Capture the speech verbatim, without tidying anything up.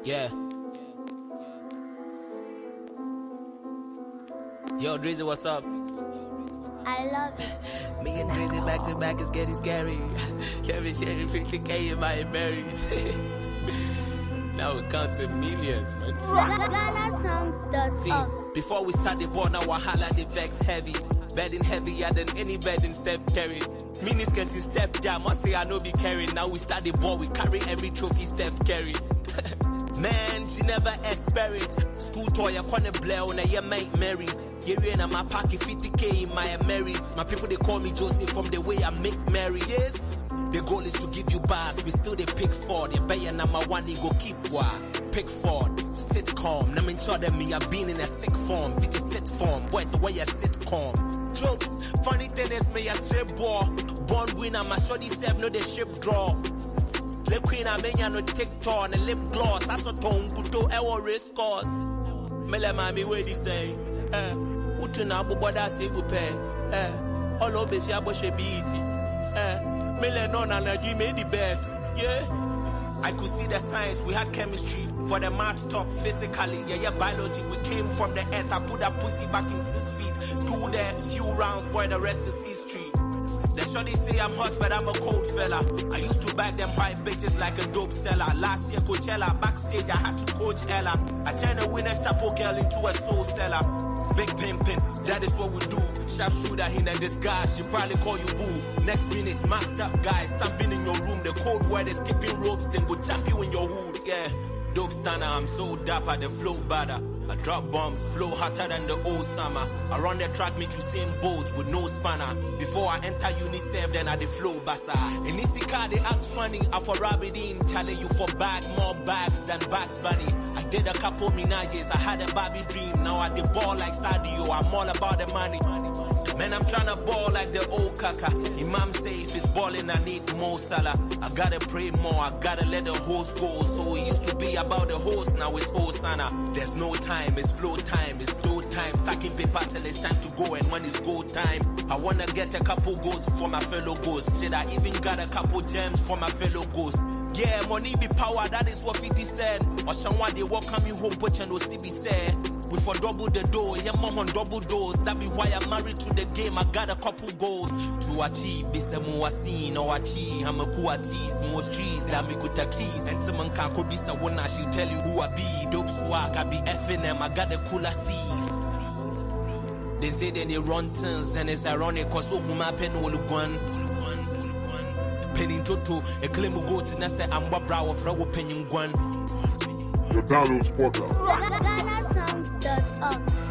Yeah. Yo, Drizzy, what's up? I love it. Me and Drizzy back to back is getting scary. Kevin sharing fifty K in my marriage. Now we count to millions, man. Ghana songs dot org. Before we start the ball, now Wahala the vex heavy. Bedding heavier than any bedding Steph carry. Minis getting Steph jam, must say I know be carrying. Now we start the ball, we carry every trophy Steph carry. Man, she never expect. School toy, I wanna blare on a year mate Marys. Yeah, in my pocket fifty K in my Marys. My people they call me Joseph from the way I make Mary. Yes, the goal is to give you bars. We still they pick Ford. You buy number one, you go keep wa. Pick Ford, sitcom. Now I'm sure that me I've been in a sick form. Bitch a sit form. Boys, so where you sitcom. Jokes, funny thing is me a strip ball. Born winner, my shorty self know the ship draw. Le queen I mean no TikTok and lip gloss. I saw tongue kuto ewo race course. Mele mami where they say, eh, utuna buboda se bupe, eh, all over fia boshe beati, eh, mele no na na you made the bet, yeah. I could see the science, we had chemistry. For the math top physically, yeah, yeah, biology. We came from the earth, I put that pussy back in six feet. School there, few rounds, boy, the rest is history. The shorty say I'm hot, but I'm a cold fella. I used to bag them white bitches like a dope seller. Last year, Coachella, backstage, I had to coach Ella. I turned a winner's chapo girl into a soul seller. Big pimpin', that is what we do. Sharp shooter in a disguise, she probably call you boo. Next minute, maxed up guys, stamping in your room. The cold weather, skipping ropes, then go champ you in your hood, yeah. Dope stunner, I'm so dapper, the flow badder. I drop bombs, flow hotter than the old summer. I run the track, make you sing boats with no spanner. Before I enter UNICEF, then I the flow bassa. In Isika, they act funny. I for Rabidin, challenge you for bag, more bags than Bugs Bunny. I did a couple minages, I had a Barbie dream. Now I the ball like Sadio, I'm all about the money. Man, I'm tryna ball like the old kaka. Imam say if it's balling, I need more Salah. I gotta pray more, I gotta let the host go. So it used to be about the host, now it's Hosanna. There's no time, it's flow time, it's dough time. Stacking paper till it's time to go, and when it's go time, I wanna get a couple goals for my fellow ghosts. Shit, I even got a couple gems for my fellow ghosts. Yeah, money be power, that is what fifty said. Or someone they welcome you home, but you know C B said. We for double the door, yeah, mom on double doors. That be why I'm married to the game. I got a couple goals to achieve. This a more seen or achieve. I'm a cool artist, more streets that me could keys. And someone can't go be someone, I should tell you who I be. Dope swag, I be effing them. I got the coolest tees. They say that they run turns, and it's ironic cause so my pen will look one. Penny Toto, a claim will go to Nasa and Wabra of Raw Penny Guan. The Download Spotter. Ghana songs dot org.